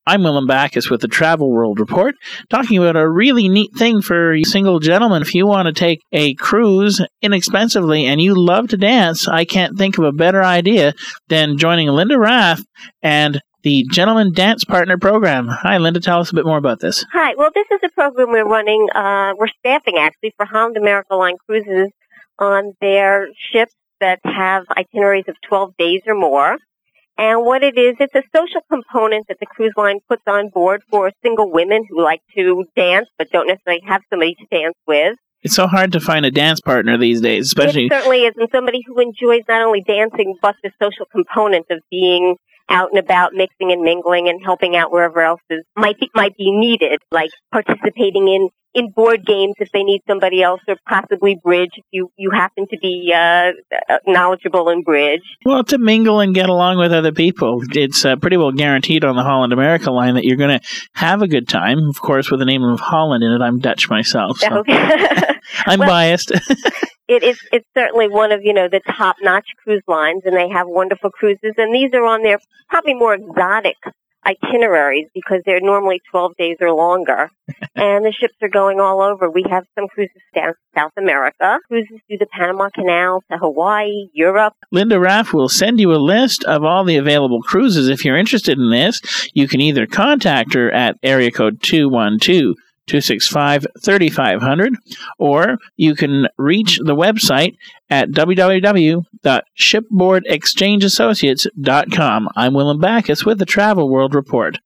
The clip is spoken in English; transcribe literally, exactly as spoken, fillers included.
I'm Willem Backus with the Travel World Report, talking about a really neat thing for you single gentlemen. If you want to take a cruise inexpensively and you love to dance, I can't think of a better idea than joining Linda Raff and the Gentleman Dance Partner Program. Hi, Linda. Tell us a bit more about this. Hi. Well, this is a program we're running. Uh, we're staffing, actually, for Holland America Line Cruises on their ships that have itineraries of twelve days or more. And what it is, it's a social component that the cruise line puts on board for single women who like to dance but don't necessarily have somebody to dance with. It's so hard to find a dance partner these days, especially... It certainly is, and somebody who enjoys not only dancing but the social component of being out and about, mixing and mingling and helping out wherever else is, might be, might be needed, like participating in, in board games if they need somebody else, or possibly bridge if you, you happen to be uh, knowledgeable in bridge. Well, to mingle and get along with other people. It's uh, pretty well guaranteed on the Holland America Line that you're going to have a good time. Of course, with the name of Holland in it, I'm Dutch myself. So Okay. I'm well, biased. It is, it's certainly one of, you know, the top-notch cruise lines, and they have wonderful cruises, and these are on their probably more exotic itineraries because they're normally twelve days or longer, and the ships are going all over. We have some cruises down South America, cruises through the Panama Canal to Hawaii, Europe. Linda Raff will send you a list of all the available cruises. If you're interested in this, you can either contact her at area code two one two, two six five, three five zero zero, or you can reach the website at w w w dot shipboard exchange associates dot com. I'm Willem Backus with the Travel World Report.